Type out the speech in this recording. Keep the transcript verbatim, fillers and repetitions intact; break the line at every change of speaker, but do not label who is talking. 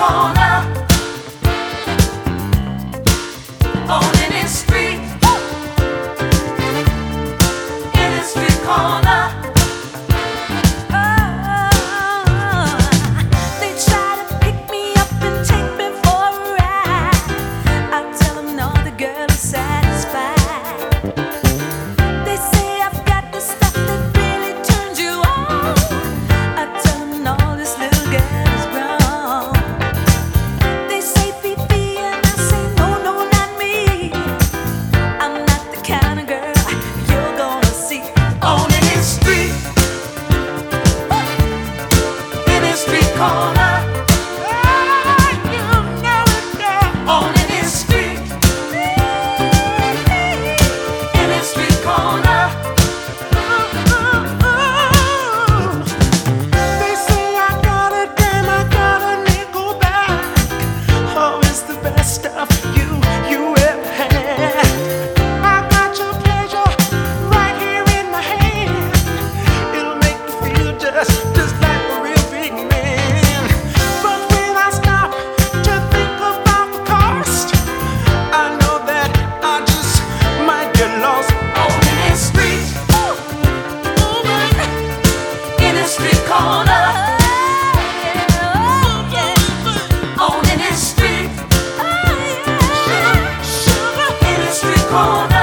corner, on any street, any street corner. Corner, oh, you know it, girl. On any street, any street corner. Ooh, ooh, ooh. They say I got a damn, I got a nickel back. Oh, it's the best stuff you, you ever had. I got your pleasure right here in my hand. It'll make you feel just, just like a real big man. Street corner, on any street, sugar, sugar, any street corner.